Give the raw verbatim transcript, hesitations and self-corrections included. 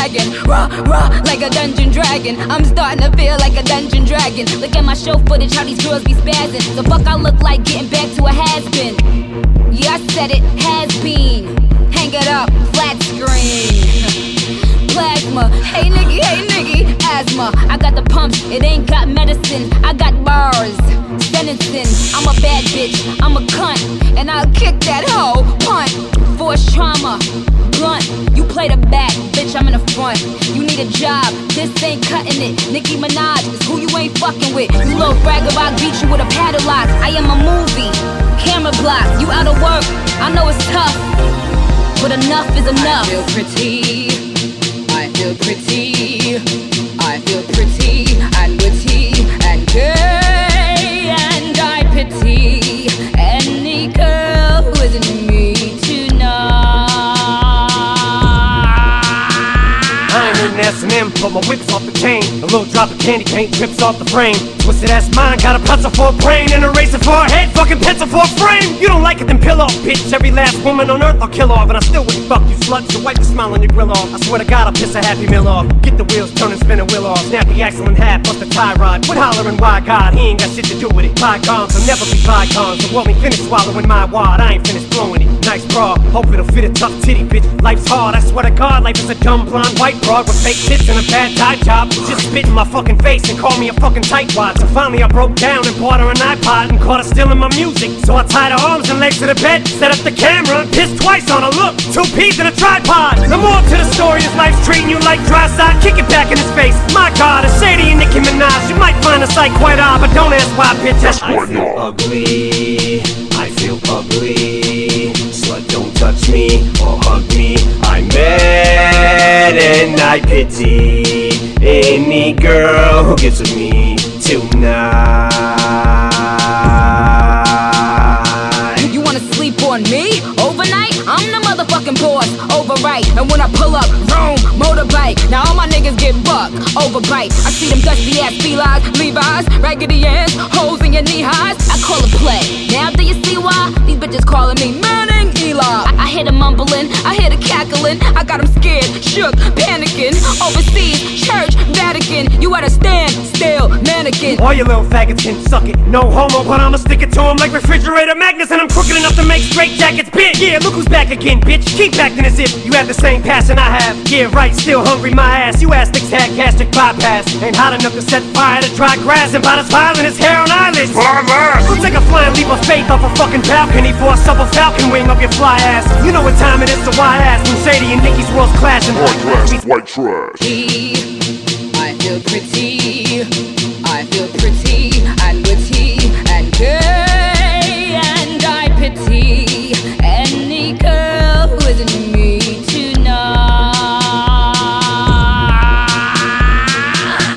wagon. Raw, raw, like a dungeon dragon. I'm starting to feel like a dungeon dragon. Look at my show footage, how these girls be spazzing. The fuck I look like getting back to a has-been. Yeah, I said it, has been. Hang it up, flat screen. Plasma, hey nigga, hey nigga, asthma. I got the pumps, it ain't got medicine. I got bars, sentencing. I'm a bad bitch, I'm a cunt, and I'll kick that hoe, punt. Force trauma, blunt. You play the back, bitch, I'm in the front. You need a job, this ain't cutting it. Nicki Minaj is who you ain't fucking with. You little bragger, I'll beat you with a padlock. I am a movie, camera block. You out of work, I know it's tough, but enough is enough. I feel pretty, I feel pretty, I feel pretty and witty and gay, and I pity any girl who isn't me tonight. I ain't an S and M, but my whip's off the chain. A little drop of candy paint drips off the frame. Twisted ass mind, got a pencil for a brain and a razor for a head, fucking pencil for a frame. You don't like it, then pill off, bitch. Every last woman on earth I'll kill off, and I still wouldn't fuck you sluts. So wipe the smile on your grill off. I swear to God I'll piss a happy meal off. Get the wheels turning, spin a wheel off. Snap the axle in half, bust the tie rod. Quit hollering, why God? He ain't got shit to do with it. Bygones will never be bygones. So want me finish swallowing my wad, I ain't finished blowing it. Nice bra, hope it'll fit a tough titty, bitch. Life's hard, I swear to God, life is a dumb blonde white broad with fake tits and a bad tie job. Just spit in my fucking face and call me a fucking tightwad. So finally I broke down and bought her an iPod and caught her stealing my music. So I tied her arms and legs to the bed, set up the camera and pissed twice on her. Look, two peas in a tripod. The more to the story is life's treating you like dry side. Kick it back in his face. My God, it's Shady and Nicki Minaj. You might find the sight quite odd, but don't ask why, bitch. I feel ugly, I feel ugly. Slut, don't touch me or hug me. I'm mad and I pity any girl who gets with me tonight. You wanna sleep on me overnight? I'm the motherfucking boss, overright. And when I pull up, vroom, motorbike. Now all my niggas get bucked, overbite. I see them dusty ass felines, Levi's, raggedy ass, holes in your knee highs. I call it play. Now do you see why these bitches calling me Manning Eli? I, I hear them mumbling, I hear the cackling. I got them scared, shook, panicking. Overseas, church, Vatican. You at a stand still, mannequin. All you little faggots can suck it. No homo, but I'ma stick it to them like refrigerator magnets. And I'm crooked enough to make straight jackets big. Yeah, look who's back again, bitch. Keep acting as if you have the same passion I have. Yeah, right, still hungry, my ass. You astics had gastric bypass. Ain't hot enough to set fire to dry grass. And about as violent as hair on eyelids. Go take a flying leap of faith off a fucking balcony for a supple falcon wing up your fly ass. You know what time it is, so why ask? When Shady and Nicki's worlds clashing. White trash, white trash. I feel pretty.